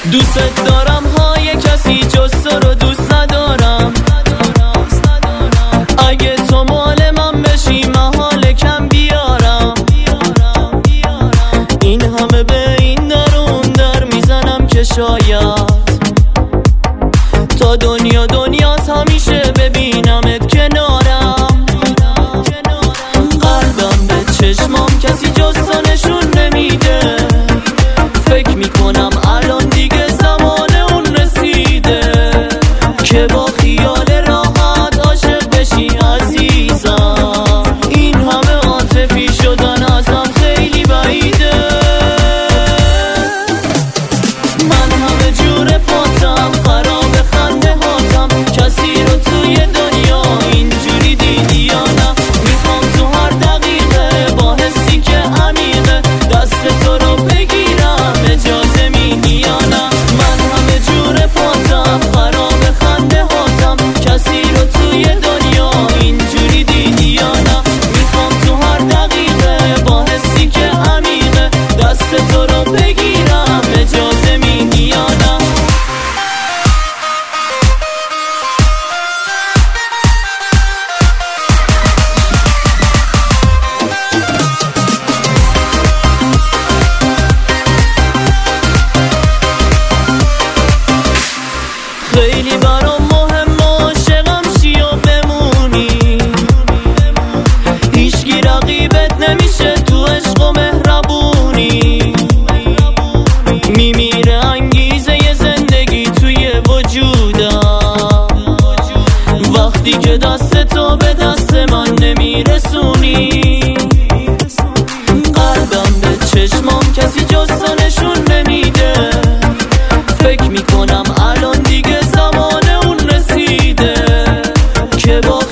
دوست دارم های کسی جز تو رو دوست ندارم. اگه تو مال من بشی محال کم بیارم. این همه به این در اون در میزنم که شاید تا دنیا دنیاست همیشه ببینمت کنارم. قلبم به چشمام کسی جز تو نشون نمیده. فکر میکنم الان دیگه زمان اون رسیده که با خیال راحت عاشق بشی عزیزم. این همه عاطفی شدن ازم خیلی بعیده. من همه جور پاتم خراب خنده هاتم. کسی رو توی دنیا اینجوری دیدی یا نه؟ میخوام تو هر دقیقه با حسی که عمیقه دست تو رو بگیرم. اجازه میدی یا نه؟ من همه جور پاتم خراب خنده هاتم. کسی رو توی دنیا اینجوری دیدی یا نه؟ میخوام تو هر دقیقه با حسی که عمیقه دست تو رو بگیرم. اجازه میدی یا نه؟ خیلی برام مهم عاشقم شی و بمونی. هیچکی رقیبت نمیشه تو عشق و مهربونی. میمیره انگیزه ی زندگی توی وجودم وقتی که دست تو به دست من نمیرسونی. قلبم به چشمام کسی جز تو نشون نمیده. فکر میکنم الان دیگه زمان اون رسیده که با